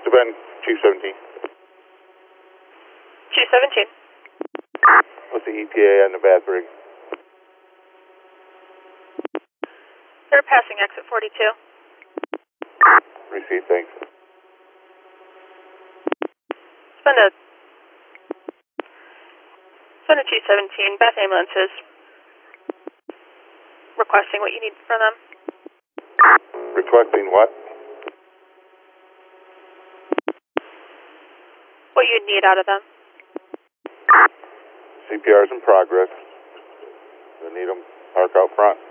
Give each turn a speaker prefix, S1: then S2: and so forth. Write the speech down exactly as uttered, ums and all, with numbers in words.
S1: Bend, Chief seventeen.
S2: Chief seventeen.
S1: What's the E T A on the bath rig?
S2: They're passing exit forty-two.
S1: Receive, thanks.
S2: Send a, send a Chief seventeen, bath ambulances. Requesting what you need from them.
S1: Requesting what?
S2: What you'd need out of them.
S1: C P R's in progress. I need them park out front.